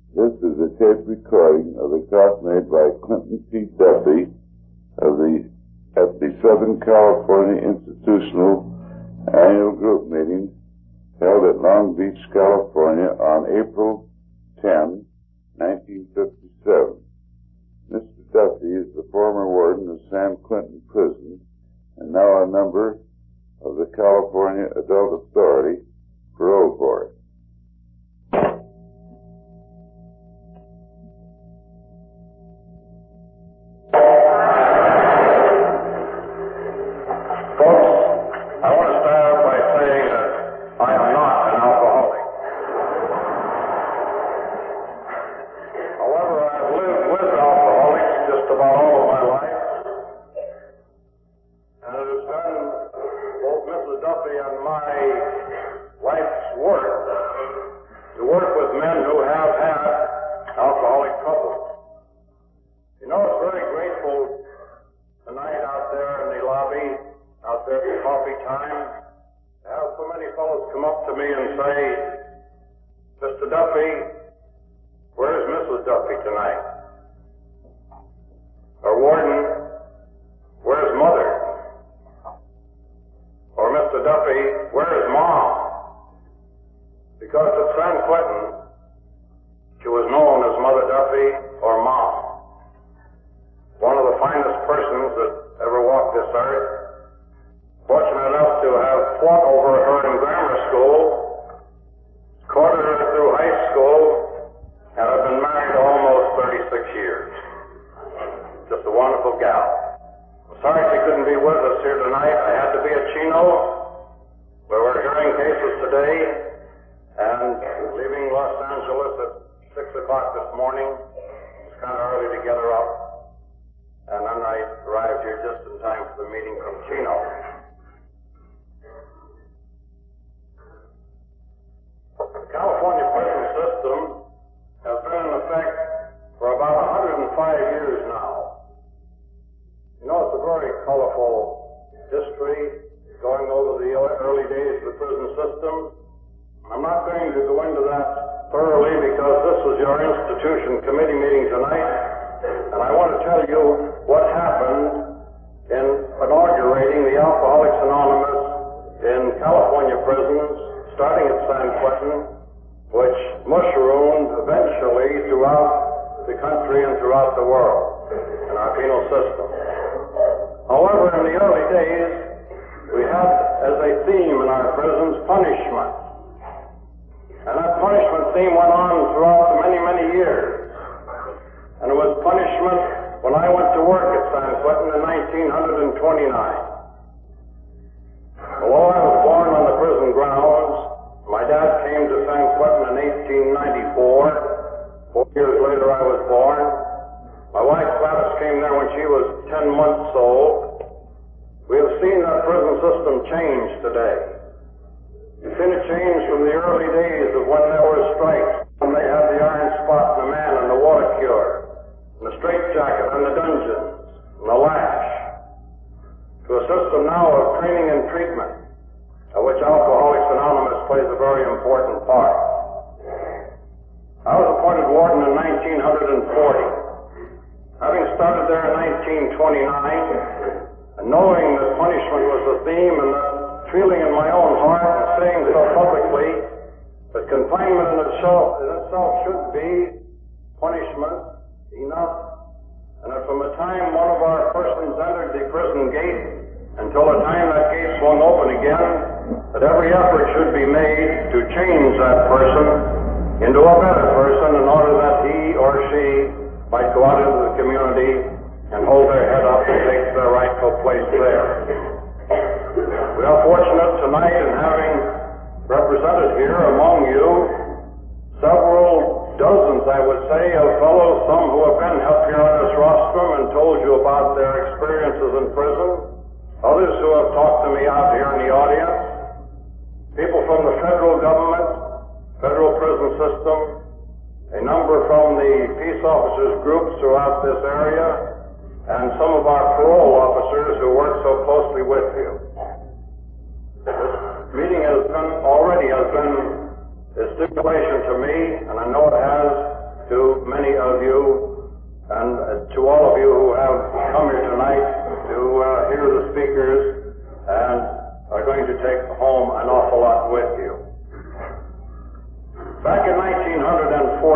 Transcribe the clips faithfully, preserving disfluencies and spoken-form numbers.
This is a tape recording of a talk made by Clinton P. Duffy of the at the Southern California Institutional Annual Group Meeting held at Long Beach, California on April tenth, nineteen fifty-seven. Mister Duffy is the former warden of San Quentin Prison and now a member of the California Adult Authority Parole Board.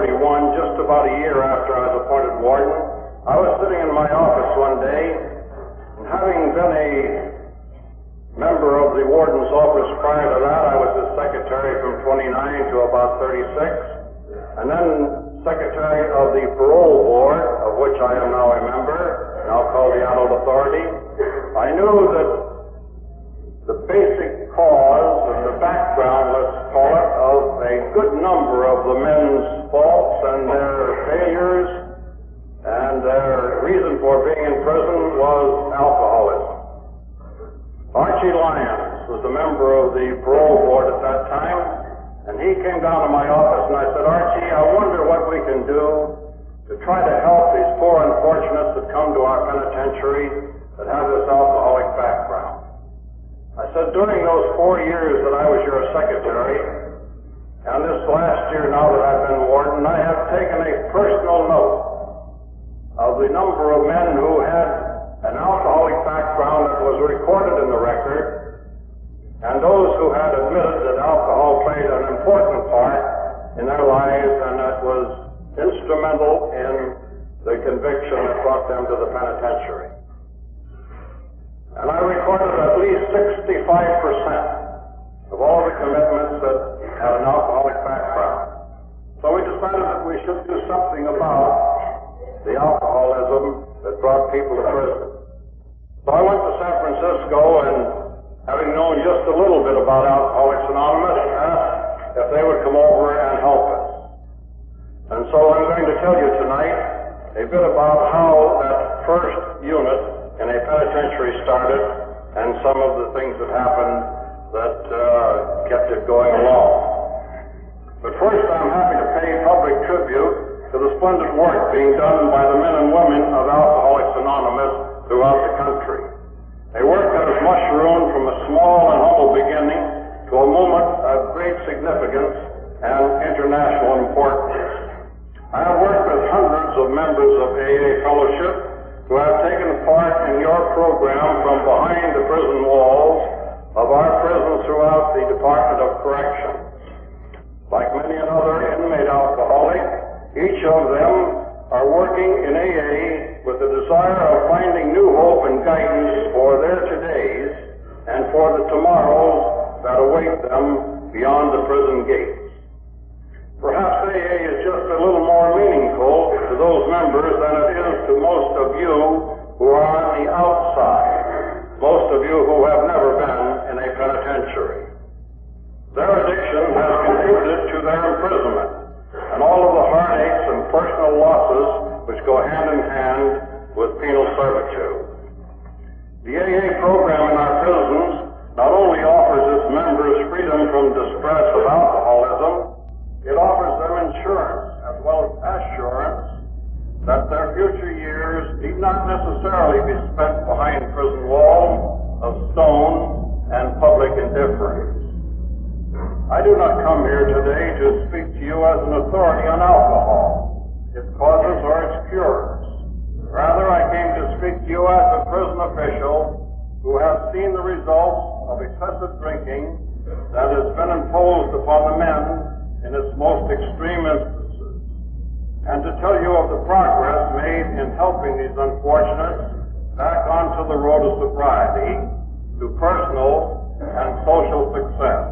forty-one, just about a year after I was appointed warden, I was sitting in my office one day, and having been a member of the warden's office prior to that, I was his secretary from twenty-nine to about thirty-six, and then secretary of the parole board, of which I am now a member, now called the Adult Authority. I knew that the basic cause and the background, let's call it, of a good number of the men's faults and their failures and their reason for being in prison was alcoholism. Archie Lyons was a member of the parole board at that time, and he came down to my office and I said, Archie, I wonder what we can do to try to help these poor unfortunates that come to our penitentiary that have this alcoholic background. I said, during those four years that I was your secretary, and this last year now that I've been warden, I have taken a personal note of the number of men who had an alcoholic background that was recorded in the record, and those who had admitted that alcohol played an important part in their lives and that was instrumental in the conviction that brought them to the penitentiary. And I recorded at least sixty-five percent of all the commitments that had an alcoholic background. So we decided that we should do something about the alcoholism that brought people to prison. So I went to San Francisco and, having known just a little bit about Alcoholics Anonymous, asked if they would come over and help us. And so I'm going to tell you tonight a bit about how that first unit in a penitentiary started and some of the things that happened that uh, kept it going along. But first, I'm happy to pay public tribute to the splendid work being done by the men and women of Alcoholics Anonymous throughout the country. A work that has mushroomed from a small and humble beginning to a moment of great significance and international importance. I have worked with hundreds of members of A A Fellowship who have taken part in your program from behind the prison walls of our prisons throughout the Department of Corrections. Like many another inmate alcoholic, each of them are working in A A with the desire of finding new hope and guidance for their todays and for the tomorrows that await them beyond the prison gates. Perhaps A A is just a little more meaningful to those members than it is to most of you who are on the outside, most of you who have never been in a penitentiary. Their addiction has contributed to their imprisonment and all of the heartaches and personal losses which go hand in hand with penal servitude. The A A program in our prisons not only offers its members freedom from distress of alcoholism, it offers them insurance as well as assurance that their future years need not necessarily be spent behind prison walls of stone and public indifference. I do not come here today to speak to you as an authority on alcohol, its causes or its cures. Rather, I came to speak to you as a prison official who has seen the results of excessive drinking that has been imposed upon the men in its most extreme instances, and to tell you of the progress made in helping these unfortunates back onto the road of sobriety to personal and social success.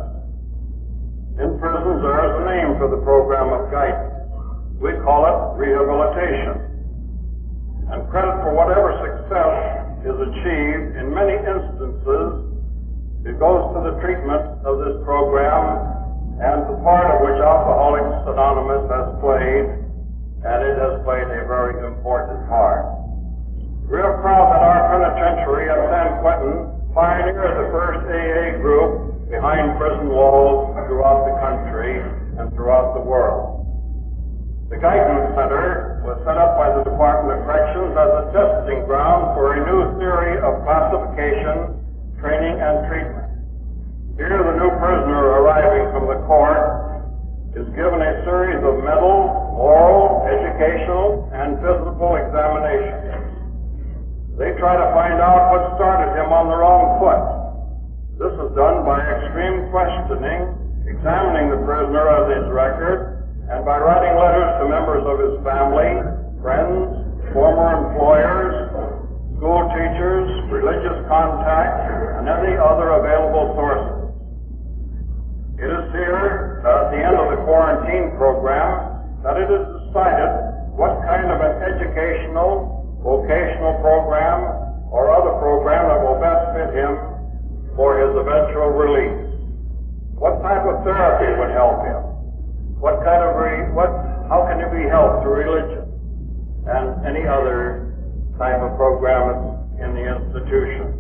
In prisons, there is a name for the program of guidance. We call it rehabilitation. And credit for whatever success is achieved in many instances, it goes to the treatment of this program and the part of which Alcoholics Anonymous has played, and it has played a very important part. We are proud that our penitentiary at San Quentin pioneered the first A A group behind prison walls throughout the country and throughout the world. The Guidance Center was set up by the Department of Corrections as a testing ground for a new theory of classification, training, and treatment. Here, the new prisoner arriving from the court is given a series of mental, moral, educational, and physical examinations. They try to find out what started him on the wrong foot. This is done by extreme questioning, examining the prisoner as his record, and by writing letters to of his family, friends, former employers, school teachers, religious contacts, and any other available sources. It is here that at the end of the quarantine program that it is decided what kind of an educational, vocational program or other program that will best fit him for his eventual release. What type of therapy would help him? What kind of re- what? How can he be helped through religion and any other type of program in the institution?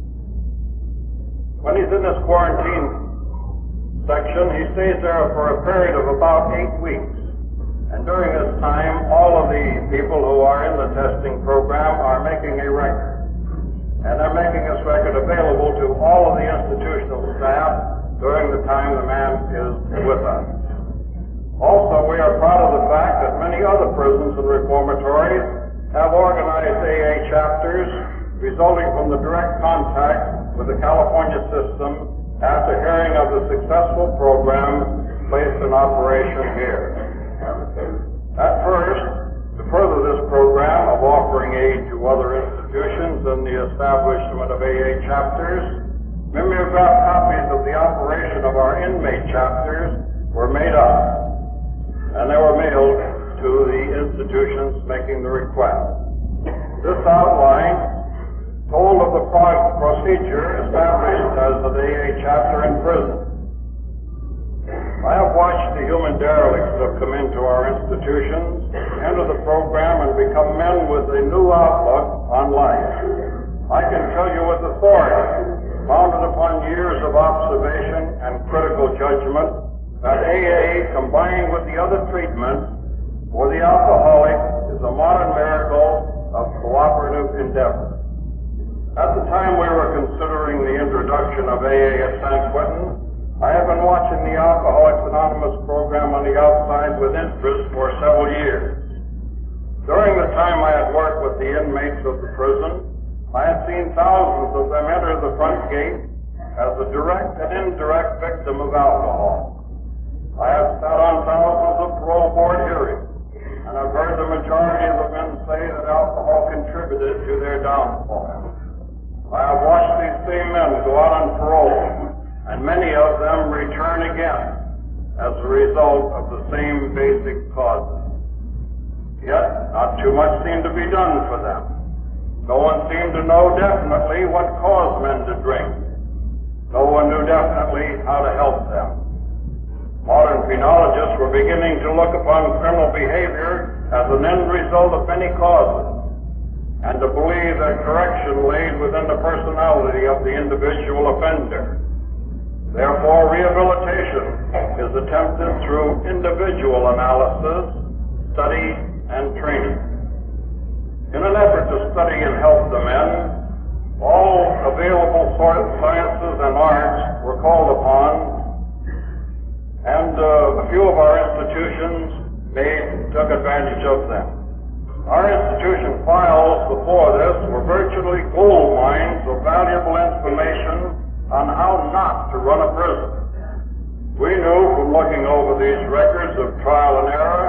When he's in this quarantine section, he stays there for a period of about eight weeks. And during this time, all of the people who are in the testing program are making a record. And they're making this record available to all of the institutional staff during the time the man is with us. Also, we are proud of the fact that many other prisons and reformatories have organized A A chapters resulting from the direct contact with the California system after hearing of the successful program placed in operation here. At first, to further this program of offering aid to other institutions and the establishment of A A chapters, mimeograph copies of the operation of our inmate chapters were made up, and they were mailed to the institutions making the request. This outline told of the procedure established as an A A chapter in prison. I have watched the human derelicts that have come into our institutions, enter the program, and become men with a new outlook on life. I can tell you with authority, founded upon years of observation and critical judgment, that A A, combined with the other treatments for the alcoholic, is a modern miracle of cooperative endeavor. At the time we were considering the introduction of A A at San Quentin, I have been watching the Alcoholics Anonymous program on the outside with interest for several years. During the time I had worked with the inmates of the prison, I had seen thousands of them enter the front gate as a direct and indirect victim of alcohol. I have sat on thousands of parole board hearings, and I've heard the majority of the men say that alcohol contributed to their downfall. I have watched these same men go out on parole, and many of them return again as a result of the same basic causes. Yet, not too much seemed to be done for them. No one seemed to know definitely what caused men to drink. No one knew definitely how to help them. Modern penologists were beginning to look upon criminal behavior as an end result of many causes, and to believe that correction laid within the personality of the individual offender. Therefore, rehabilitation is attempted through individual analysis, study, and training. In an effort to study and help the men, all available sciences and arts were called upon, and uh, a few of our institutions made took advantage of them. Our institution files before this were virtually gold mines of valuable information on how not to run a prison. We knew from looking over these records of trial and error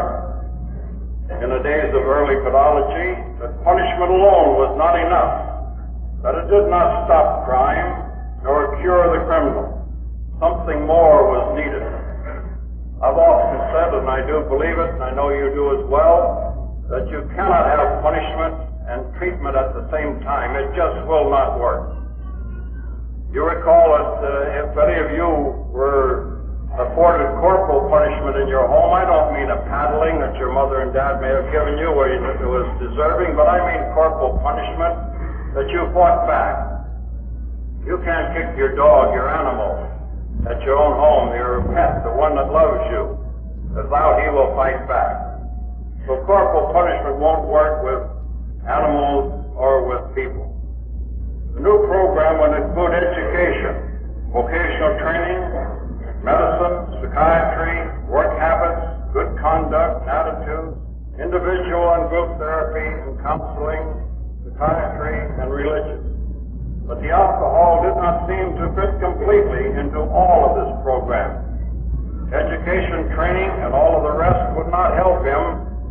in the days of early penology that punishment alone was not enough, that it did not stop crime nor cure the criminal. Something more was needed. I've often said, and I do believe it, and I know you do as well, that you cannot have punishment and treatment at the same time. It just will not work. You recall that uh, if any of you were afforded corporal punishment in your home, I don't mean a paddling that your mother and dad may have given you where it was deserving, but I mean corporal punishment that you fought back. You can't kick your dog, your animal, at your own home, your pet, the one that loves you, as though he will fight back. So corporal punishment won't work with animals or with people. The new program will include education, vocational training, medicine, psychiatry, work habits, good conduct and attitudes, individual and group therapy and counseling, psychiatry, and religion. But the alcohol did not seem to fit completely into all of this program. Education, training, and all of the rest would not help him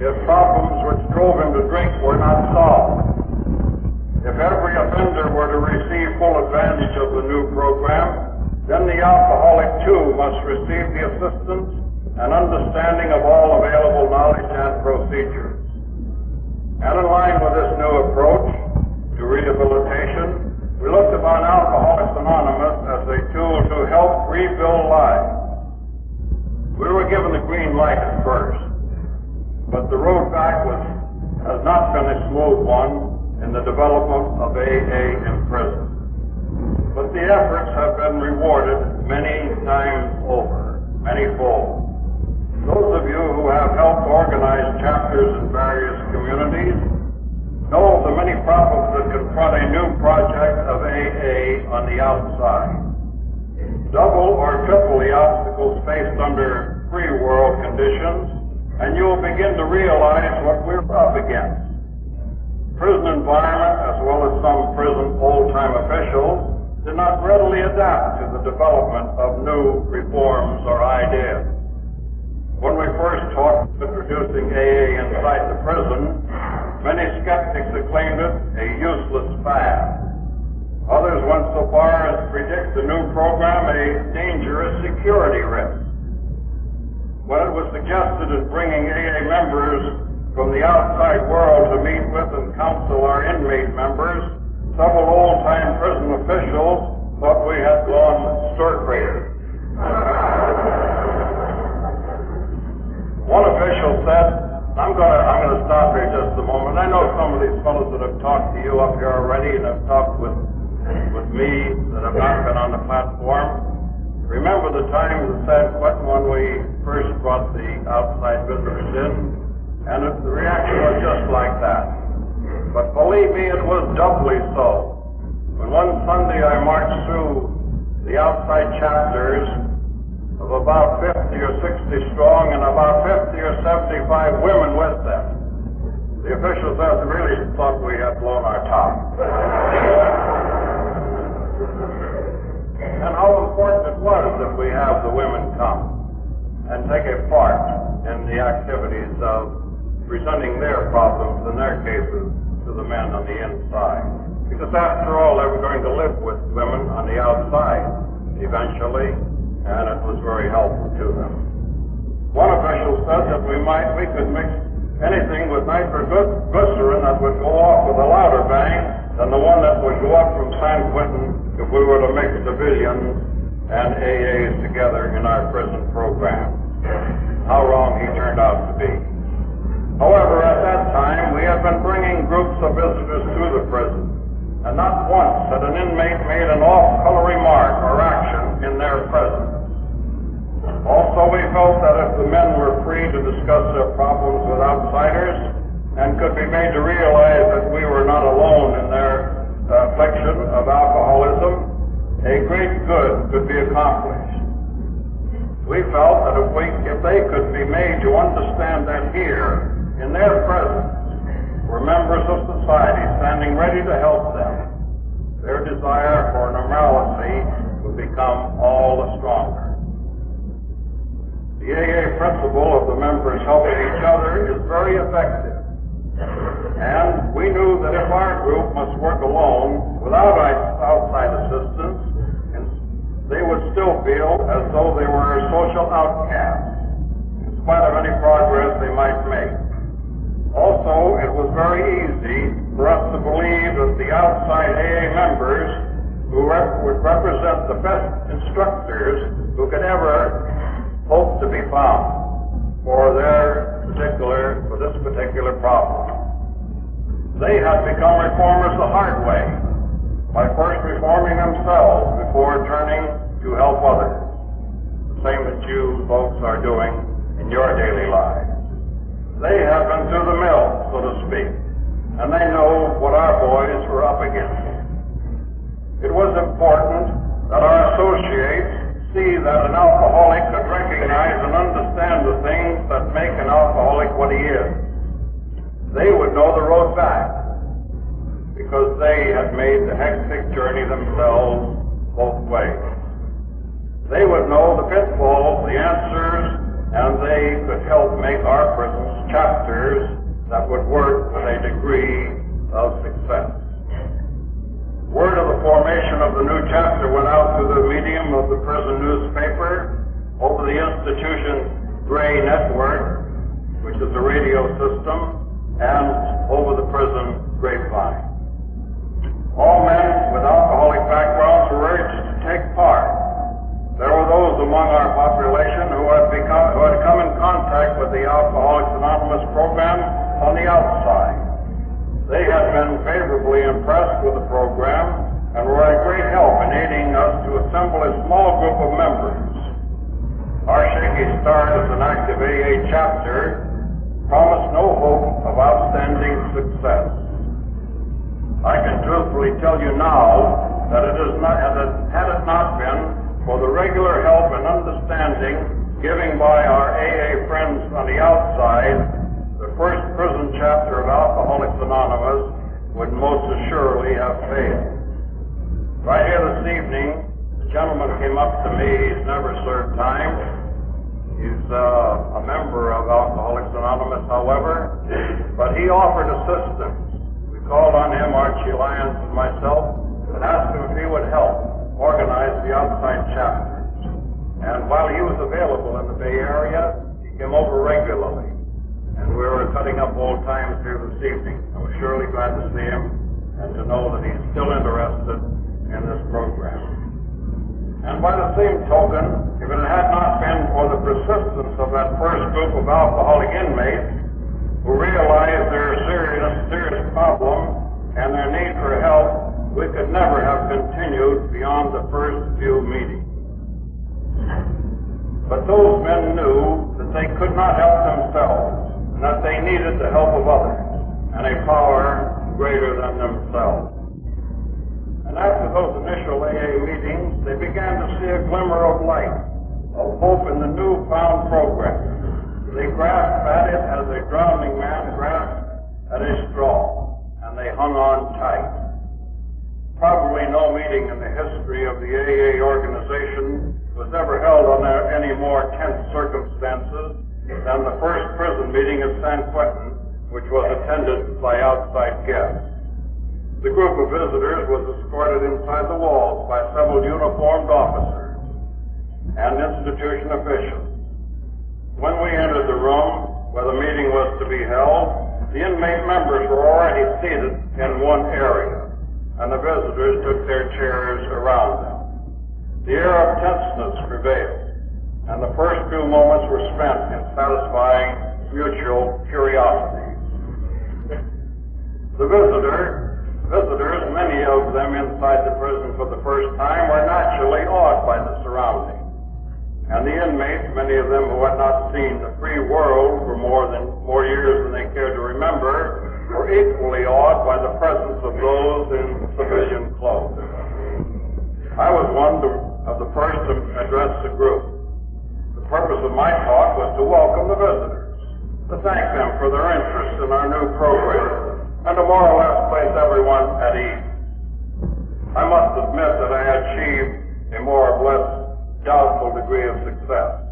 if problems which drove him to drink were not solved. If every offender were to receive full advantage of the new program, then the alcoholic too must receive the assistance and understanding of all available knowledge and procedures. And in line with this new approach to rehabilitation, we looked upon Alcoholics Anonymous as a tool to help rebuild lives. We were given the green light at first, but the road back was, has not been a smooth one in the development of A A in prison. But the efforts have been rewarded many times over, many-fold. Those of you who have helped organize chapters in various communities know of the many problems that confront a new project of A A on the outside. Double or triple the obstacles faced under free world conditions, and you will begin to realize what we're up against. Prison environment, as well as some prison old-time officials, did not readily adapt to the development of new reforms or ideas. When we first talked of introducing A A inside the prison, many skeptics acclaimed it a useless fad. Others went so far as to predict the new program a dangerous security risk. When it was suggested in bringing A A members from the outside world to meet with and counsel our inmate members, several old-time prison officials thought we had gone stir-crazy. One official said, I'm going to I'm going to stop here just a moment. I know some of these fellows that have talked to you up here already and have talked with, with me that have not been on the platform. Remember the time at San Quentin when we first brought the outside visitors in? And it, the reaction was just like that. But believe me, it was doubly so. When one Sunday I marched through the outside chapters of about fifty or sixty strong and about fifty or seventy-five women with them, the officials there really thought we had blown our top. And how important it was that we have the women come and take a part in the activities of presenting their problems and their cases to the men on the inside. Because after all, they were going to live with women on the outside eventually, and it was very helpful to them. One official said that we might, we could mix anything with nitroglycerin that would go off with a louder bang than the one that would go up from San Quentin if we were to mix civilians and A As together in our prison program. How wrong he turned out to be. However, at that time, we had been bringing groups of visitors to the prison, and not once had an inmate made an off-color remark or action in their presence. Also, we felt that if the men were free to discuss their problems with outsiders and could be made to realize that we were not alone in their uh, affliction of alcoholism, a great good could be accomplished. We felt that if, we, if they could be made to understand that here, in their presence, were members of society standing ready to help them, their desire for normalcy would become all the stronger. The A A principle of the members helping each other is very effective. And we knew that if our group must work alone without outside assistance, they would still feel as though they were social outcasts, in spite of any progress they might make. Also, it was very easy for us to believe that the outside A A members who rep- would represent the best instructors who could ever hope to be found for their particular, for this particular problem. They had become reformers the hard way by first reforming themselves before turning to help others. The same that you folks are doing in your daily lives. They have been through the mill, so to speak, and they know what our boys were up against. It was important that our associates see that an alcoholic could recognize and understand the things that make an alcoholic what he is. They would know the road back, because they had made the hectic journey themselves both ways. They would know the pitfalls, the answers, and they could help make our prisons chapters would work with a degree of success. Word of the formation of the new chapter went out through the medium of the prison newspaper, over the institution's Gray Network, which is a radio system, and over the prison grapevine. All men with alcoholic backgrounds were urged to take part. There were those among our population who had, become, who had come in contact with the Alcoholics Anonymous program on the outside. They had been favorably impressed with the program and were a great help in aiding us to assemble a small group of members. Our shaky start as an active A A chapter promised no hope of outstanding success. I can truthfully tell you now that it is not, had it not been for the regular help and understanding given by our A A friends on the outside, the first prison chapter of Alcoholics Anonymous would most assuredly have failed. Right here this evening, a gentleman came up to me. He's never served time. He's uh, a member of Alcoholics Anonymous, however, but he offered assistance. We called on him, Archie Lyons and myself, and asked him if he would help organize the outside chapters. And while he was available in the Bay Area, he came over regularly. And we were cutting up old times here this evening. I was surely glad to see him and to know that he's still interested in this program. And by the same token, if it had not been for the persistence of that first group of alcoholic inmates who realized their serious, serious problem and their need for help, we could never have continued beyond the first few meetings. But those men knew that they could not help themselves, and that they needed the help of others, and a power greater than themselves. And after those initial A A meetings, they began to see a glimmer of light, of hope in the newfound program. They grasped at it as a drowning man grasps at a straw, and they hung on tight. Probably no meeting in the history of the A A organization was ever held under any more tense circumstances than the first prison meeting at San Quentin, which was attended by outside guests. The group of visitors was escorted inside the walls by several uniformed officers and institution officials. When we entered the room where the meeting was to be held, the inmate members were already seated in one area, and the visitors took their chairs around them. The air of tenseness prevailed, and the first few moments were spent in satisfying mutual curiosities. The visitor, visitors, many of them inside the prison for the first time, were naturally awed by the surroundings. And the inmates, many of them who had not seen the free world for more than more years than they cared to remember, were equally awed by the presence of those in civilian clothes. I was one of the first to address the group. The purpose of my talk was to welcome the visitors, to thank them for their interest in our new program, and to more or less place everyone at ease. I must admit that I achieved a more or less doubtful degree of success.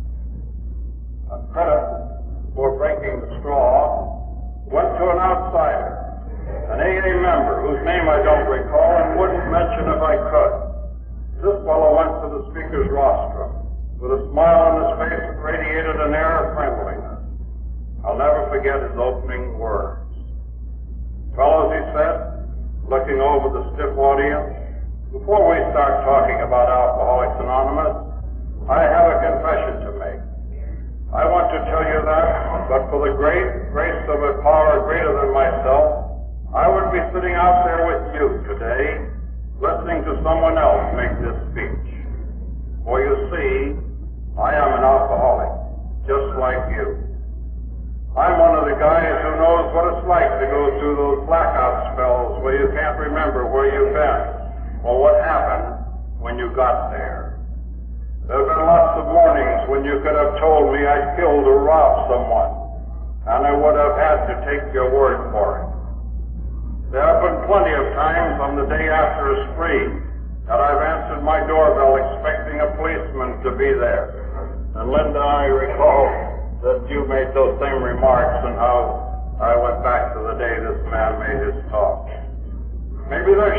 A credit for breaking the straw went to an outsider, an A A member whose name I don't recall and wouldn't mention if I could. This fellow went to the speaker's rostrum with a smile on his face that radiated an air of friendliness. I'll never forget his opening words. Fellows, he said, looking over the stiff audience, before we start talking about Alcoholics Anonymous, I have a confession to make. I want to tell you that, but for the great grace of a power greater than myself, I would be sitting out there with you today, listening to someone else make this speech. For you see, I am an alcoholic, just like you. I'm one of the guys who knows what it's like to go through those blackout spells where you can't remember where you've been or what happened when you got there. There have been lots of mornings when you could have told me I'd killed or robbed someone, and I would have had to take your word for it. There have been plenty of times on the day after a spree that I've answered my doorbell expecting a policeman to be there. And Linda, I recall that you made those same remarks and how I went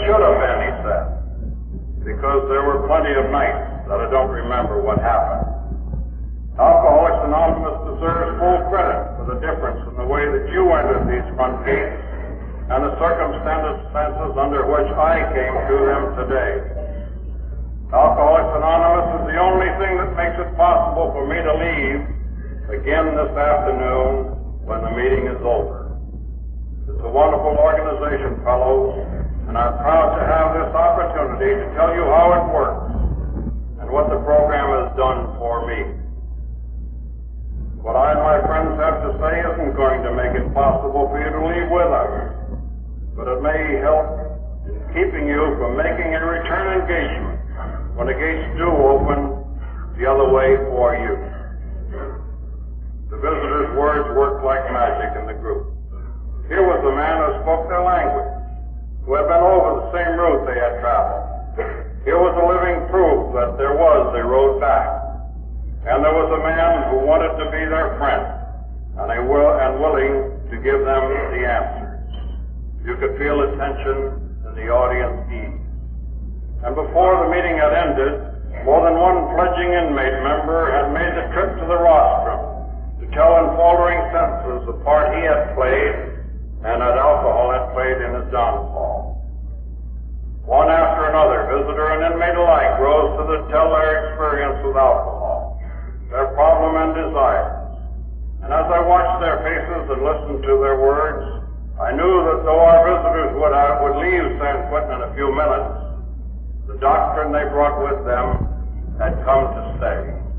should have been, he said, because there were plenty of nights that I don't remember what happened. Alcoholics Anonymous deserves full credit for the difference in the way that you entered these front gates and the circumstances under which I came to them today. Alcoholics Anonymous is the only thing that makes it possible for me to leave again this afternoon when the meeting is over. It's a wonderful organization, fellows, and I'm proud to have this opportunity to tell you how it works and what the program has done for me. What I and my friends have to say isn't going to make it possible for you to leave with us, but it may help in keeping you from making a return engagement when the gates do open the other way for you. The visitors' words worked like magic in the group. Here was a man who spoke their language, who had been over the same route they had traveled. Here was a living proof that there was a road back. And there was a man who wanted to be their friend, and, a will, and willing to give them the answers. You could feel the tension in the audience ease. And before the meeting had ended, more than one pledging inmate member had made the trip to the rostrum to tell in faltering sentences the part he had played and that alcohol had played in his downfall. One after another, visitor and inmate alike rose to the tell their experience with alcohol, their problem and desires. And as I watched their faces and listened to their words, I knew that though our visitors would, uh, would leave San Quentin in a few minutes, the doctrine they brought with them had come to stay.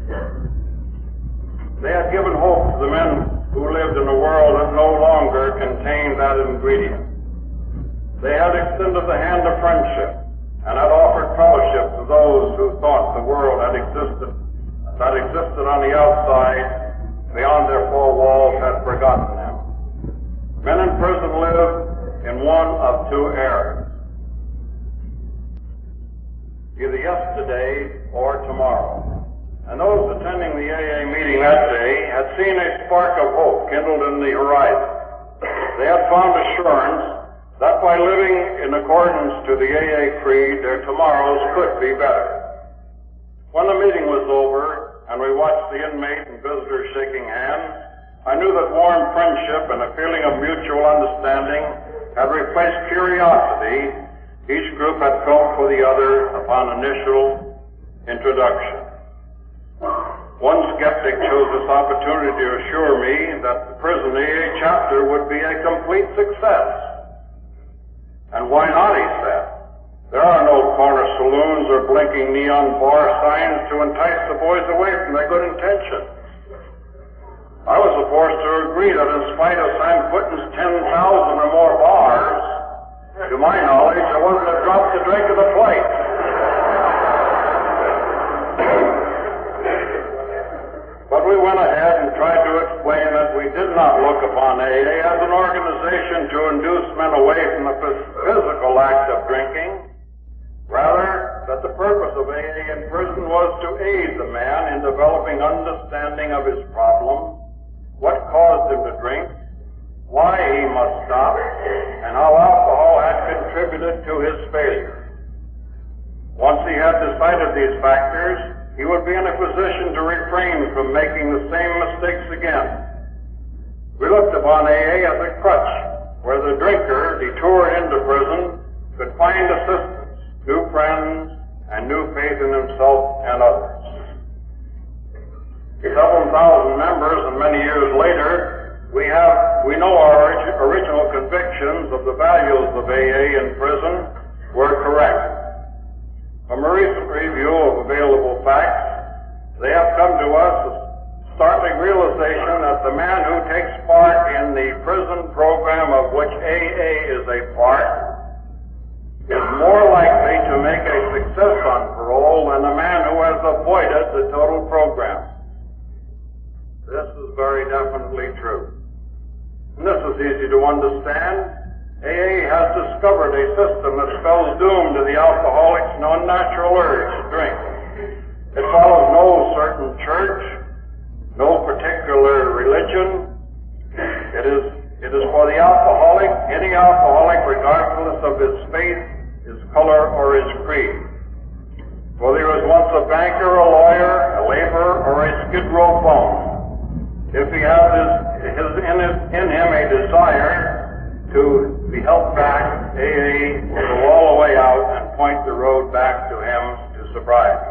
They had given hope to the men who lived in a world that no longer contained that ingredient. They had extended the hand of friendship and had offered fellowship to those who thought the world had existed, that existed on the outside, beyond their four walls, had forgotten them. Men in prison live in one of two eras, either yesterday or tomorrow. And those attending the A A meeting that day had seen a spark of hope kindled in the horizon. They had found assurance that by living in accordance to the A A creed, their tomorrows could be better. When the meeting was over and we watched the inmate and visitors shaking hands, I knew that warm friendship and a feeling of mutual understanding had replaced curiosity each group had felt for the other upon initial introduction. One skeptic chose this opportunity to assure me that the prison A A chapter would be a complete success. And why not, he said. There are no corner saloons or blinking neon bar signs to entice the boys away from their good intentions. I was forced to agree that in spite of San Quentin's ten thousand or more bars, to my knowledge, there wasn't a drop to drink of the plate. But we went ahead and tried to explain that we did not look upon A A as an organization to induce men away from the physical act of drinking. Rather, that the purpose of A A in prison was to aid the man in developing understanding of his problem, what caused him to drink, why he must stop, and how alcohol had contributed to his failure. Once he had decided these factors, he would be in a position to refrain from making the same mistakes again. We looked upon A A as a crutch where the drinker, detoured into prison, could find assistance, new friends, and new faith in himself and others. Several thousand members, and many years later, we have, we know our orig- original convictions of the values of A A in prison were correct. From a recent review of available facts, they have come to us a startling realization that the man who takes part in the prison program of which A A is a part is more likely to make a success on parole than the man who has avoided the total program. This is very definitely true. And this is easy to understand. A A has discovered a system that spells doom to the alcoholic's unnatural urge to drink. It follows no certain church, no particular religion. It is, it is for the alcoholic, any alcoholic, regardless of his faith, his color, or his creed. Whether he was once a banker, a lawyer, a laborer, or a skid row bum, if he has his, his, in, his, in him a desire to be helped back, A A will go all the way out and point the road back to him to sobriety.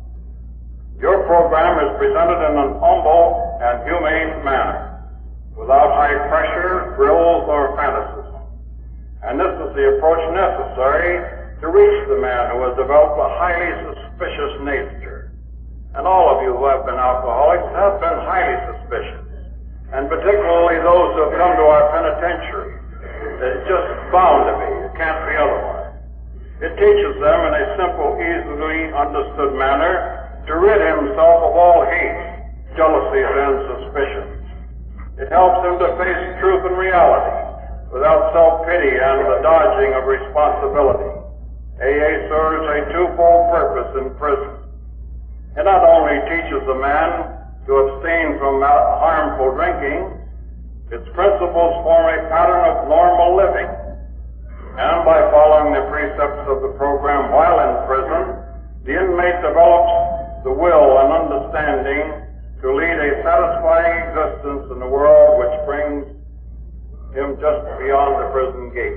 Your program is presented in an humble and humane manner, without high pressure, drills, or fanaticism. And this is the approach necessary to reach the man who has developed a highly suspicious nature. And all of you who have been alcoholics have been highly suspicious, and particularly those who have come to our penitentiary. It's just bound to be. It can't be otherwise. It teaches them in a simple, easily understood manner to rid himself of all hate, jealousies, and suspicions. It helps him to face truth and reality without self-pity and the dodging of responsibility. A A serves a twofold purpose in prison. It not only teaches the man to abstain from harmful drinking, its principles form a pattern of normal living. And by following the precepts of the program while in prison, the inmate develops the will and understanding to lead a satisfying existence in the world which brings him just beyond the prison gate.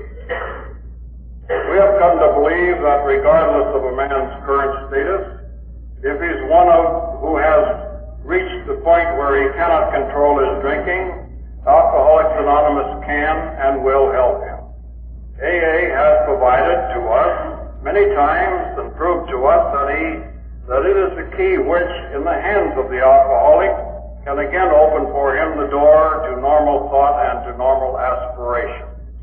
We have come to believe that regardless of a man's current status, if he's one of who has reached the point where he cannot control his drinking, Alcoholics Anonymous can and will help him. A A has provided to us many times and proved to us that he that it is the key which, in the hands of the alcoholic, can again open for him the door to normal thought and to normal aspiration.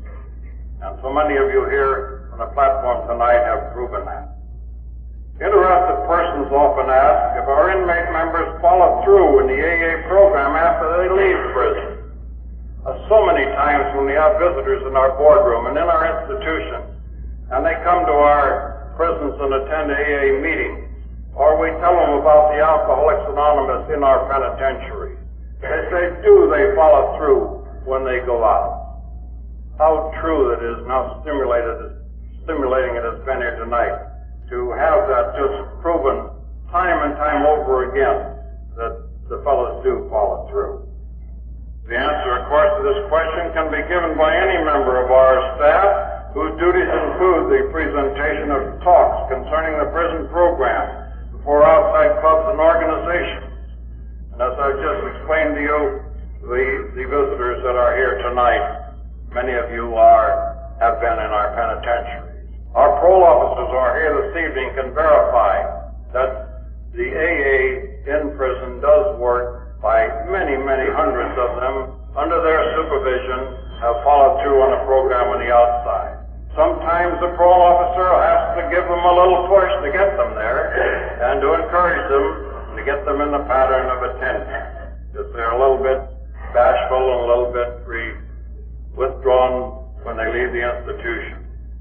And so many of you here on the platform tonight have proven that. Interested persons often ask if our inmate members follow through in the A A program after they leave prison. Uh, so many times when we have visitors in our boardroom and in our institution, and they come to our prisons and attend A A meetings, or we tell them about the Alcoholics Anonymous in our penitentiary, they say, do they follow through when they go out? How true that is now stimulated, stimulating it has been here tonight, to have that just proven time and time over again that the fellows do follow through. The answer, of course, to this question can be given by any member of our staff whose duties include the presentation of talks concerning the prison program before outside clubs and organizations. And as I've just explained to you, the, the visitors that are here tonight, many of you are, have been in our penitentiaries. Our parole officers who are here this evening can verify that the A A in prison does work by many, many hundreds of them, under their supervision, have followed through on the program on the outside. Sometimes the parole officer has to give them a little push to get them there and to encourage them to get them in the pattern of attendance. If they're a little bit bashful and a little bit re- withdrawn when they leave the institution.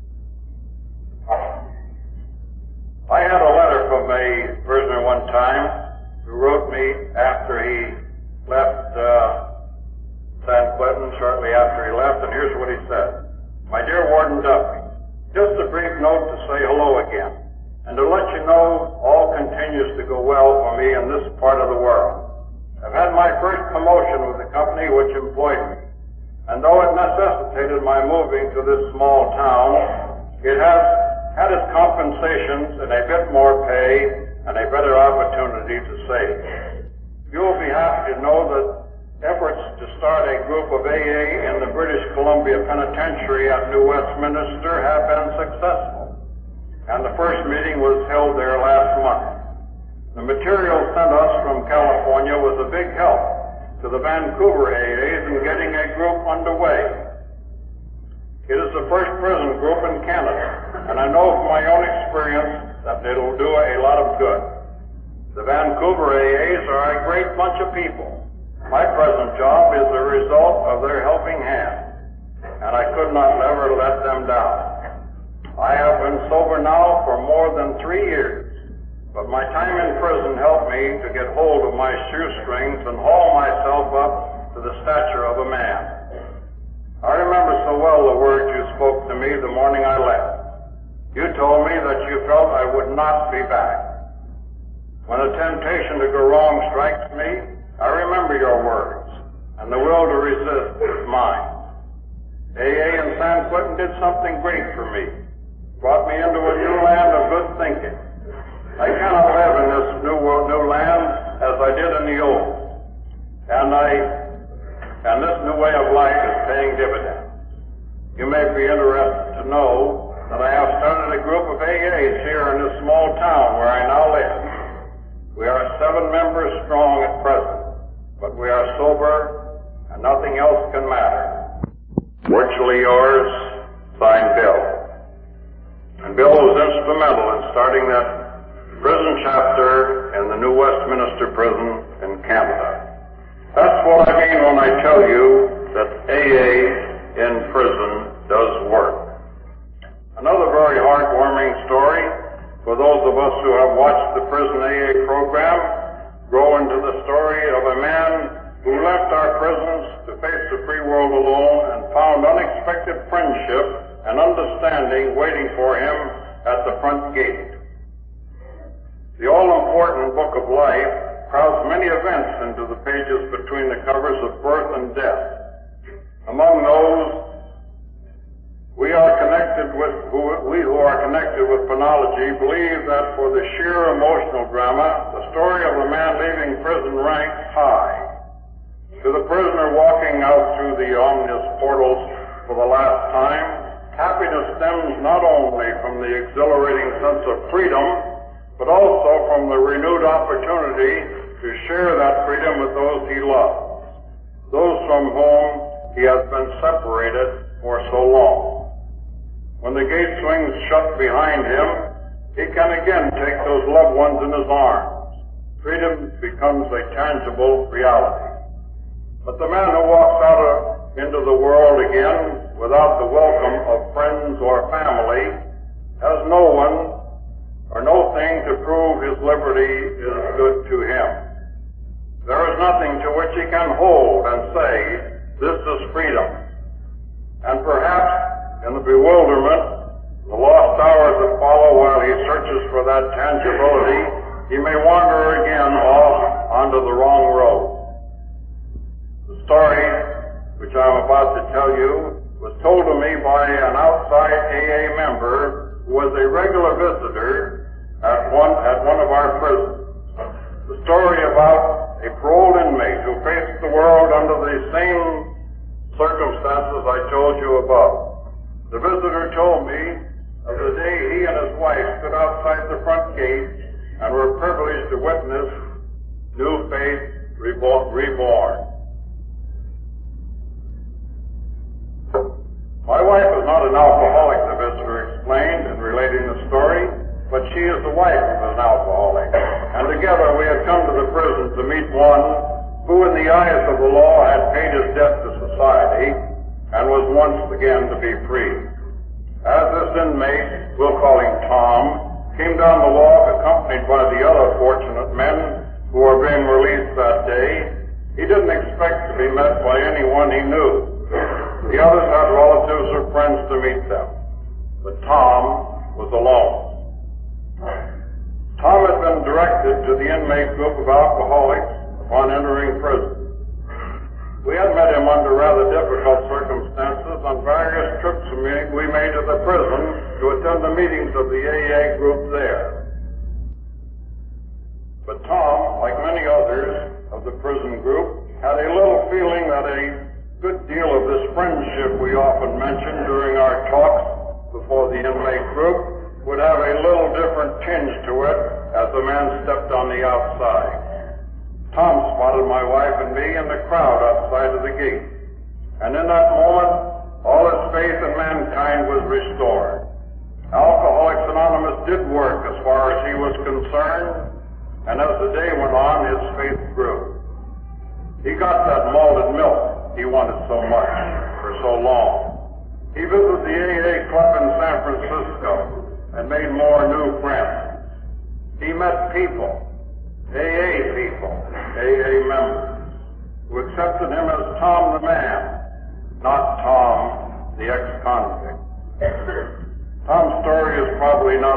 I had a letter from a prisoner one time who wrote me after he left uh, San Quentin, shortly after he left, and here's what he said. My dear Warden Duffy, just a brief note to say hello again, and to let you know all continues to go well for me in this part of the world. I've had my first promotion with the company which employed me, and though it necessitated my moving to this small town, it has had its compensations in a bit more pay and a better opportunity to save. You will be happy to know that efforts to start a group of A A in the British Columbia Penitentiary at New Westminster have been successful, and the first meeting was held there last month. The material sent us from California was a big help to the Vancouver A As in getting a group underway. It is the first prison group in Canada, and I know from my own experience that it'll do a lot of good. The Vancouver A As are a great bunch of people. My present job is the result of their helping hand, and I could not ever let them down. I have been sober now for more than three years, but my time in prison helped me to get hold of my shoestrings and haul myself up to the stature of a man. I remember so well the words you spoke to me the morning I left. You told me not be back. When a temptation to go wrong strikes me, I remember your words, and the will to resist is mine. A A in San Quentin did something great for me, brought me into a new land of good thinking. I cannot live in this new new land as I did in the old, and I and this new way of life is paying dividends. You may be interested to know that I have started a group of A As here in this small town where I now live. We are seven members strong at present, but we are sober and nothing else can matter. Virtually yours, signed Bill. And Bill was instrumental in starting that prison chapter in the new Westminster prison in Canada. That's what I mean when I tell you that A A in prison does work. Another very heartwarming story for those of us who have watched the prison A A program grow into the story of a man who left our prisons to face the free world alone and found unexpected friendship and understanding waiting for him at the front gate. The all-important book of life crowds many events into the pages between the covers of birth and death. Among those, we are connected with, who, we who are connected with phonology believe that for the sheer emotional drama, the story of a man leaving prison ranks high. To the prisoner walking out through the ominous portals for the last time, happiness stems not only from the exhilarating sense of freedom, but also from the renewed opportunity to share that freedom with those he loves, those from whom he has been separated for so long. When the gate swings shut behind him, he can again take those loved ones in his arms. Freedom becomes a tangible reality. But the man who walks out of, into the world again without the welcome of friends or family has no one or no thing to prove his liberty is good to him. There is nothing to which he can hold and say, this is freedom. And perhaps in the bewilderment, the lost hours that follow while he searches for that tangibility, he may wander again off onto the wrong road. The story, which I'm about to tell you, was told to me by an outside A A member who was a regular visitor at one, at one of our prisons. The story about a paroled inmate who faced the world under the same circumstances I told you above. The visitor told me of the day he and his wife stood outside the front gate and were privileged to witness new faith reborn. My wife is not an alcoholic, the visitor explained in relating the story, but she is the wife of an alcoholic. And together we had come to the prison to meet one who in the eyes of the law had paid his debt to society and was once again to be free. As this inmate, we'll call him Tom, came down the walk accompanied by the other fortunate men who were being released that day, he didn't expect to be met by anyone he knew. The others had relatives or friends to meet them, but Tom was alone. Tom had been directed to the inmate group of alcoholics upon entering prison. We had met him under rather difficult circumstances on various trips we made to the prison to attend the meetings of the A A group there. But Tom, like many others of the prison group, had a little feeling that a good deal of this friendship we often mention during our talks before the inmate group would have a little different tinge to it as the man stepped on the outside. Tom spotted my wife and me in the crowd outside of the gate, and in that moment all his faith in mankind was restored. Alcoholics Anonymous did work as far as he was concerned, and as the day went on his faith grew. He got that malted milk he wanted so much for so long. He visited the A A club in San Francisco and made more new friends. He met people, A A people, A A members, who accepted him as Tom the man, not Tom the ex-convict. Tom's story is probably not unfamiliar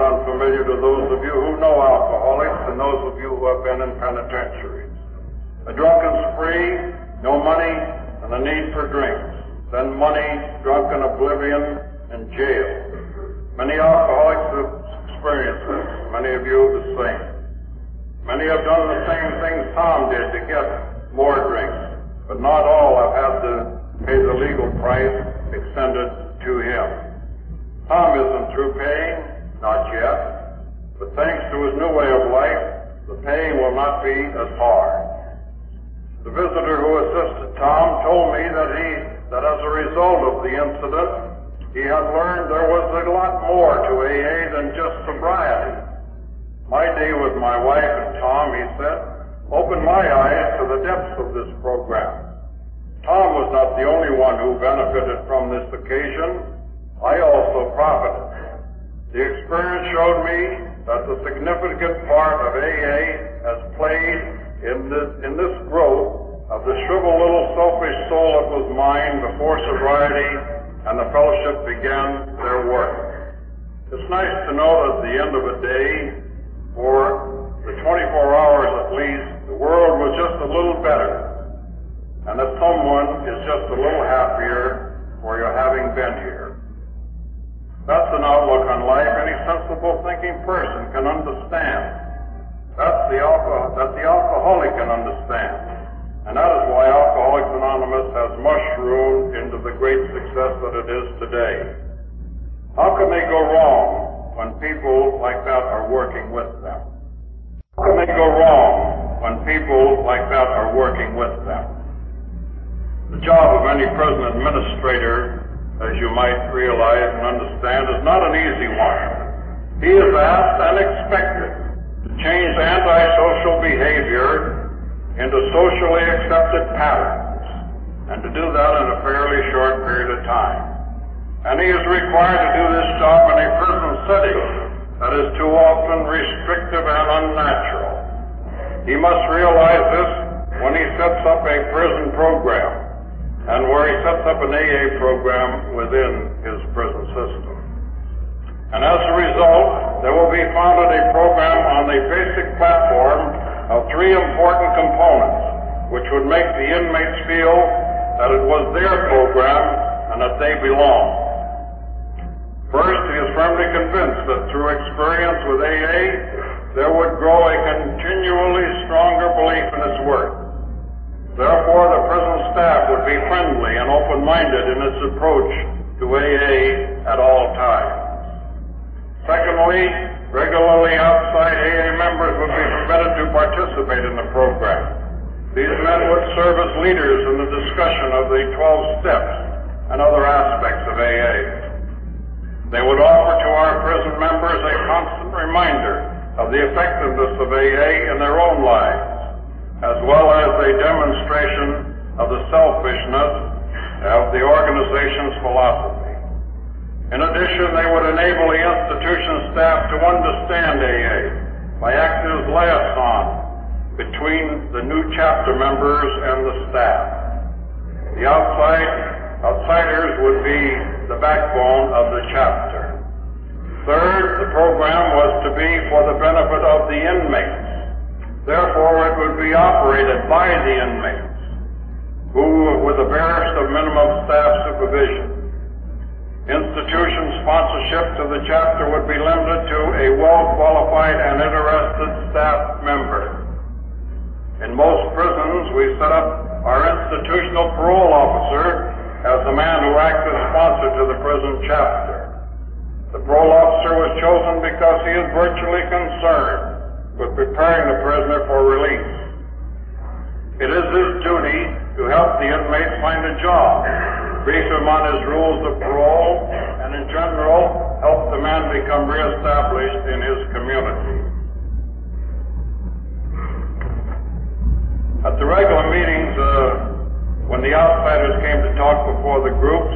familiar to those of you who know alcoholics and those of you who have been in penitentiaries. A drunken spree, no money, and the need for drinks. Then money, drunken oblivion, and jail. Many alcoholics have experienced this. Many of you the same. Many have done the same things Tom did to get more drinks, but not all have had to pay the legal price extended to him. Tom isn't through paying, not yet, but thanks to his new way of life, the paying will not be as hard. The visitor who assisted Tom told me that he, that as a result of the incident, he had learned there was a lot more to A A than just sobriety. My day with my wife and Tom, he said, opened my eyes to the depths of this program. Tom was not the only one who benefited from this occasion. I also profited. The experience showed me that the significant part of A A has played in this, in this growth of the shriveled little selfish soul that was mine before sobriety and the fellowship began their work. It's nice to know that at the end of a day, for the twenty-four hours at least, the world was just a little better, and that someone is just a little happier for your having been here. That's an outlook on life any sensible thinking person can understand. That's the alcohol, that the alcoholic can understand. And that is why Alcoholics Anonymous has mushroomed into the great success that it is today. How can they go wrong when people like that are working with them? How can they go wrong when people like that are working with them? The job of any prison administrator, as you might realize and understand, is not an easy one. He is asked and expected to change antisocial behavior into socially accepted patterns, and to do that in a fairly short period of time. And he is required to do this job in a prison setting that is too often restrictive and unnatural. He must realize this when he sets up a prison program, and where he sets up an A A program within his prison system. And as a result, there will be founded a program on the basic platform of three important components, which would make the inmates feel that it was their program and that they belong. First, he is firmly convinced that through experience with A A, there would grow a continually stronger belief in its worth. Therefore, the prison staff would be friendly and open-minded in its approach to A A at all times. Secondly, regularly outside A A members would be permitted to participate in the program. These men would serve as leaders in the discussion of the twelve steps and other aspects of A A. They would offer to our prison members a constant reminder of the effectiveness of A A in their own lives, as well as a demonstration of the selfishness of the organization's philosophy. In addition, they would enable the institution staff to understand A A by acting as liaison between the new chapter members and the staff. The outside outsiders would be the backbone of the chapter. Third, the program was to be for the benefit of the inmates. Therefore, it would be operated by the inmates, who, with the barest of minimum staff supervision. Institution sponsorship to the chapter would be limited to a well-qualified and interested staff member. In most prisons, we set up our institutional parole officer as the man who acts as sponsor to the prison chapter. The parole officer was chosen because he is virtually concerned with preparing the prisoner for release. It is his duty to help the inmate find a job, brief him on his rules of parole, and in general, help the man become reestablished in his community. At the regular meetings, uh, when the outsiders came to talk before the groups,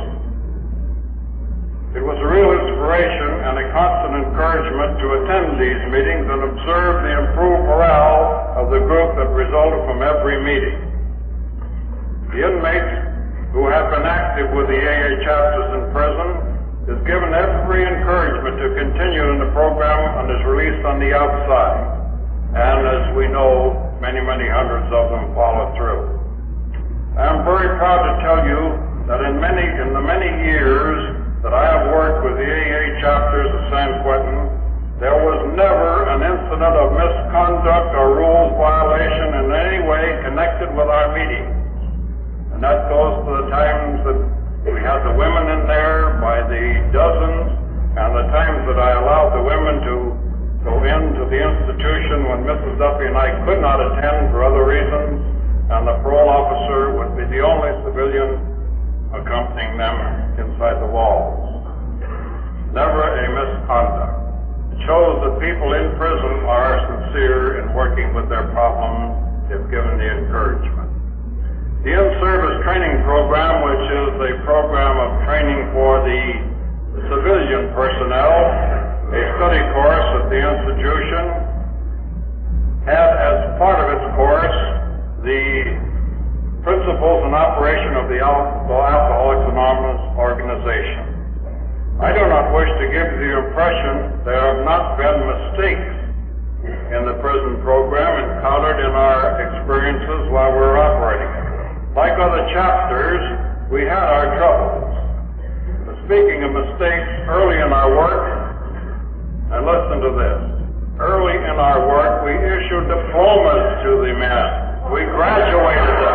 it was a real inspiration and a constant encouragement to attend these meetings and observe the improved morale of the group that resulted from every meeting. The inmates who have been active with the A A chapters in prison is given every encouragement to continue in the program and is released on the outside. And as we know, many, many hundreds of them follow through. I am very proud to tell you that in many, in the many years that I have worked with the A A chapters of San Quentin, there was never an incident of misconduct or rules violation in any way connected with our meetings. And that goes to the times that we had the women in there by the dozens, and the times that I allowed the women to go into the institution when Missus Duffy and I could not attend for other reasons, and the parole officer would be the only civilian accompanying them inside the walls. Never a misconduct. It shows that people in prison are sincere in working with their problems if given the encouragement. The in-service training program, which is a program of training for the civilian personnel, a study course at the institution, had as part of its course the principles and operation of the Alcoholics Anonymous organization. I do not wish to give the impression there have not been mistakes in the prison program encountered in our experiences while we were operating it. Like other chapters, we had our troubles. But speaking of mistakes, early in our work, and listen to this, early in our work we issued diplomas to the men. We graduated them.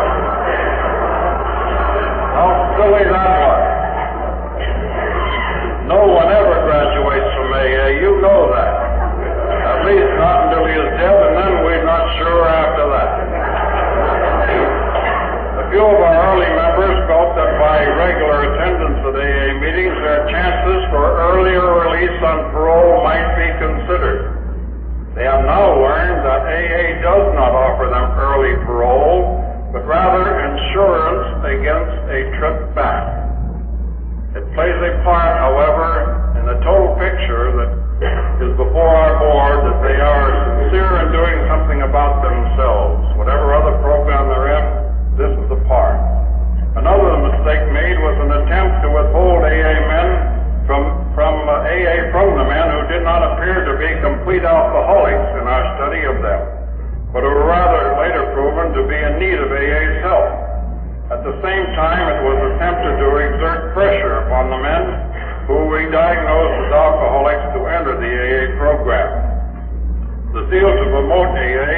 How silly that was. No one ever graduates from A A, you know that. At least not until he is dead, and then we're not sure after that. A few of our early members felt that by regular attendance at A A meetings, their chances for earlier release on parole might be considered. They have now learned that A A does not offer them early parole, but rather insurance against a trip back. It plays a part, however, in the total picture that is before our board that they are sincere in doing something about themselves. Whatever other program they're in, this is a part. Another mistake made was an attempt to withhold A A men from, from uh, A A from the men who did not appear to be complete alcoholics in our study of them, but who were rather later proven to be in need of A A's help. At the same time, it was attempted to exert pressure upon the men who we diagnosed as alcoholics to enter the A A program. The zeal to promote A A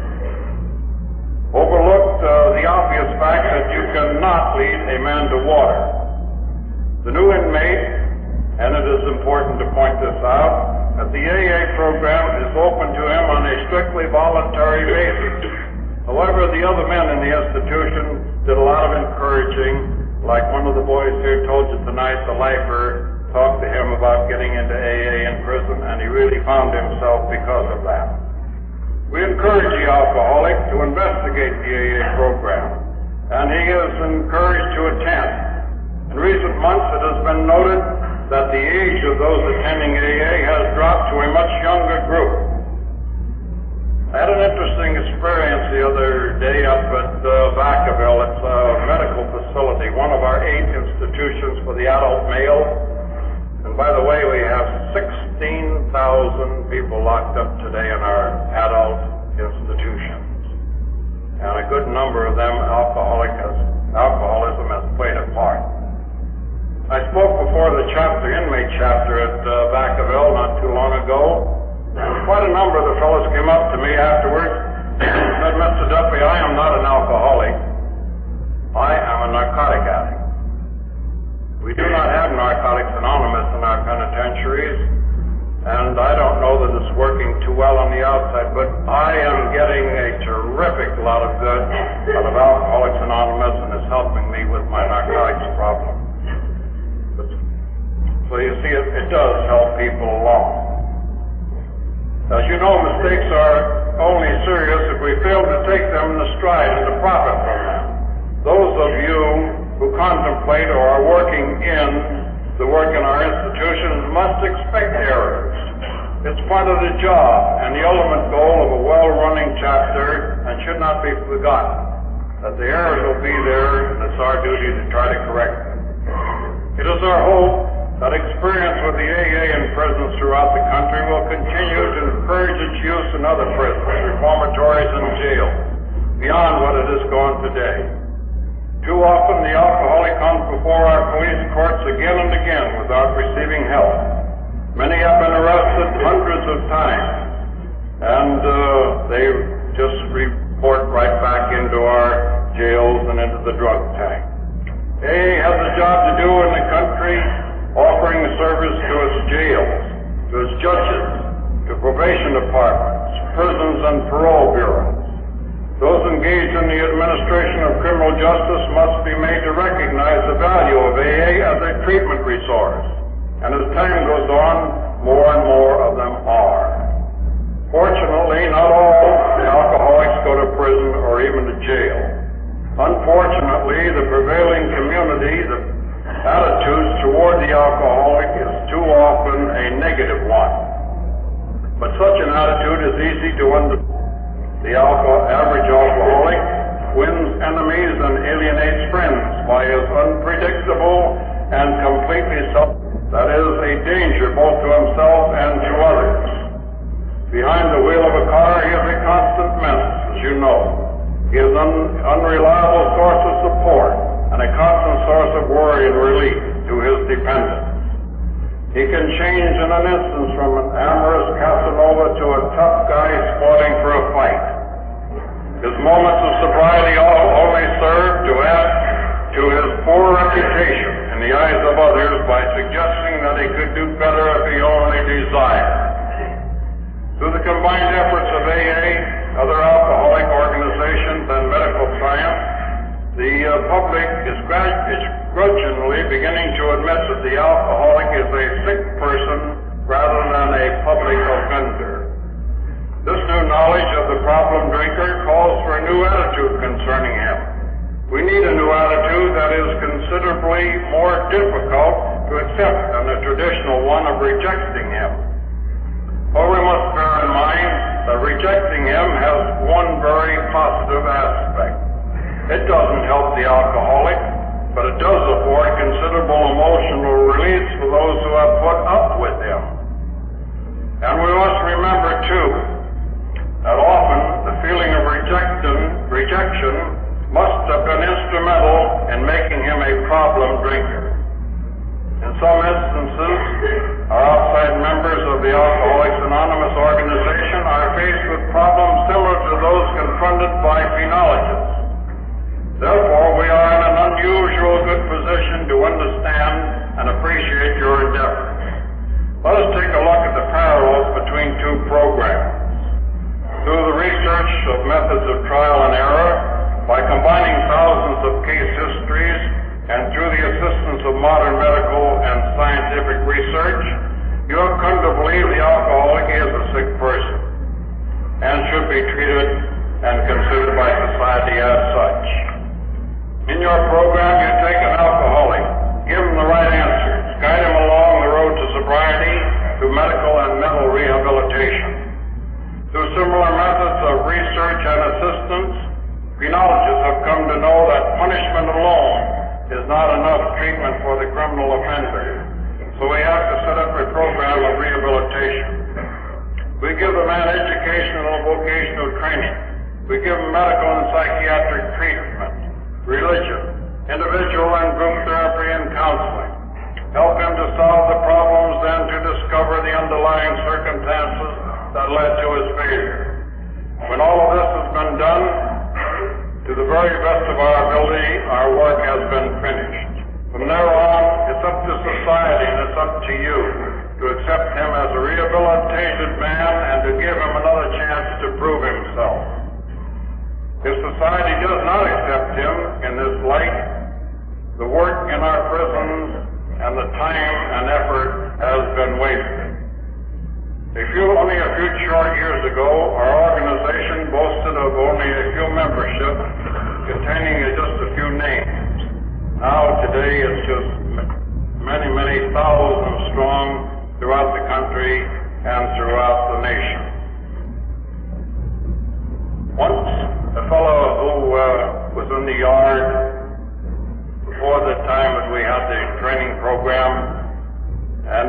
overlooked uh, the obvious fact that you cannot lead a man to water. The new inmate, and it is important to point this out, that the A A program is open to him on a strictly voluntary basis. However, the other men in the institution did a lot of encouraging, like one of the boys here told you tonight, the lifer talked to him about getting into A A in prison, and he really found himself because of that. We encourage the alcoholic to investigate the A A program, and he is encouraged to attend. In recent months, it has been noted that the age of those attending A A has dropped to a much younger group. I had an interesting experience the other day up at uh, Vacaville. It's a medical facility, one of our eight institutions for the adult male. And by the way, we have sixteen thousand people locked up today in our adult institutions. And a good number of them, alcoholic has, alcoholism has played a part. I spoke before the chapter, inmate chapter at uh, Vacaville not too long ago. And quite a number of the fellows came up to me afterwards and said, Mister Duffy, I am not an alcoholic. I am a narcotic addict. We do not have Narcotics Anonymous in our penitentiaries, and I don't know that it's working too well on the outside, but I am getting a terrific lot of good out of Alcoholics Anonymous, and it's helping me with my narcotics problem. But, so you see, it, it does help people along. As you know, mistakes are only serious if we fail to take them in the stride and to profit from them. Those of you who contemplate or are working in the work in our institutions must expect errors. It's part of the job and the ultimate goal of a well-running chapter, and should not be forgotten, that the errors will be there, and it's our duty to try to correct them. It is our hope that experience with the A A in prisons throughout the country will continue to encourage its use in other prisons, reformatories, and jails, beyond what it has gone today. Too often the alcoholic comes before our police courts again and again without receiving help. Many have been arrested hundreds of times, and uh, they just report right back into our jails and into the drug tank. A A has a job to do in the country, offering service to its jails, to its judges, to probation departments, prisons, and parole bureaus. Those engaged in the administration of criminal justice must be made to recognize the value of A A as a treatment resource. And as time goes on, more and more of them are. Fortunately, not all alcoholics go to prison or even to jail. Unfortunately, the prevailing community, the attitudes toward the alcoholic is too often a negative one. But such an attitude is easy to understand. The alcohol, average alcoholic wins enemies and alienates friends by his unpredictable and completely self. That is a danger both to himself and to others. Behind the wheel of a car, he is a constant menace, as you know. He is an unreliable source of support and a constant source of worry and relief to his dependents. He can change in an instant from an amorous Casanova to a tough guy sporting for a fight. His moments of sobriety only serve to add to his poor reputation in the eyes of others by suggesting that he could do better if he only desired. Through the combined efforts of A A, other alcoholic organizations, and medical science, the uh, public is grudgingly beginning to admit that the alcoholic is a sick person rather than a public offender. This new knowledge of the problem drinker calls for a new attitude concerning him. We need a new attitude that is considerably more difficult to accept than the traditional one of rejecting him. But we must bear in mind that rejecting him has one very positive aspect. It doesn't help the alcoholic, but it does afford considerable emotional release for those who have put up with him. And we must remember, too, that often the feeling of rejection, rejection must have been instrumental in making him a problem drinker. In some instances, our outside members of the Alcoholics Anonymous organization are faced with problems similar to those confronted by phenologists. Therefore, we are in an unusual good position to understand and appreciate your endeavors. Let us take a look at the parallels between two programs. Through the research of methods of trial and error, by combining thousands of case histories, and through the assistance of modern medical and scientific research, you have come to believe the alcoholic is a sick person and should be treated and considered by society as such. In your program, you take an alcoholic, give him the right answers, guide him along the road to sobriety through medical and mental rehabilitation. Through similar methods of research and assistance, phenologists have come to know that punishment alone is not enough treatment for the criminal offender. So we have to set up a program of rehabilitation. We give the man educational and vocational training. We give him medical and psychiatric treatment, religion, individual and group therapy and counseling. Help him to solve the problems and to discover the underlying circumstances that led to his failure. When all of this has been done, to the very best of our ability, our work has been finished. From there on, it's up to society and it's up to you to accept him as a rehabilitated man and to give him another chance to prove himself. If society does not accept him in this light, the work in our prisons and the time and effort has been wasted. A few, only a few short years ago, our organization boasted of only a few membership containing just a few names. Now, today, it's just many, many thousands strong throughout the country and throughout the nation. Once, a fellow who uh, was in the yard before the time that we had the training program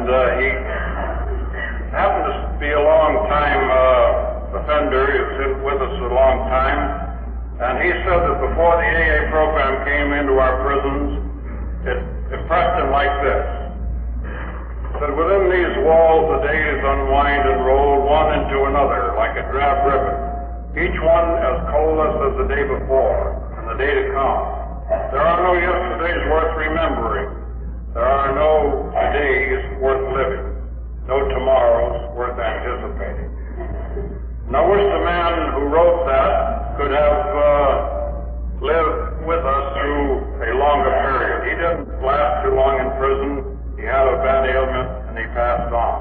and uh, he happened to be a long-time uh, offender. He's been with us a long time, and he said that before the A A program came into our prisons, it impressed him like this. That within these walls the days unwind and roll one into another like a drab ribbon, each one as colorless as the day before and the day to come. There are no yesterdays worth remembering. There are no todays worth living, no tomorrows worth anticipating. And I wish the man who wrote that could have uh, lived with us through a longer period. He didn't last too long in prison. He had a bad ailment, and he passed on.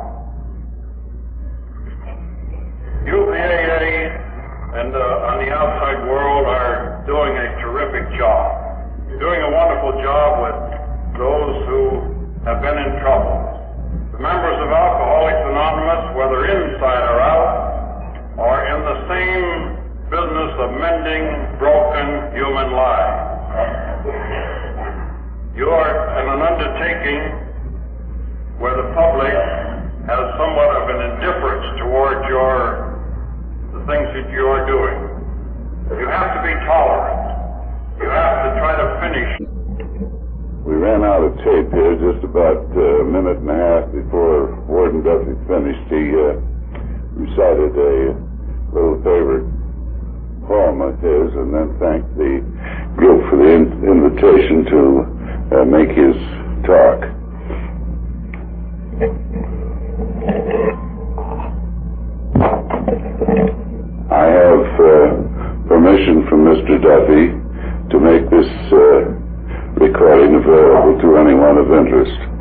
You, the A A, and uh, on the outside world are doing a terrific job. You're doing a wonderful job with those who have been in trouble. The members of Alcoholics Anonymous, whether inside or out, are in the same business of mending broken human lives. You are in an undertaking where the public has somewhat of an indifference towards your the things that you are doing. You have to be tolerant. You have to try to finish. We ran out of tape here just about a minute and a half before Warden Duffy finished. He uh, recited a little favorite poem of his and then thanked the group for the in- invitation to uh, make his talk. I have uh, permission from Mister Duffy to make this uh, recording available to anyone of interest.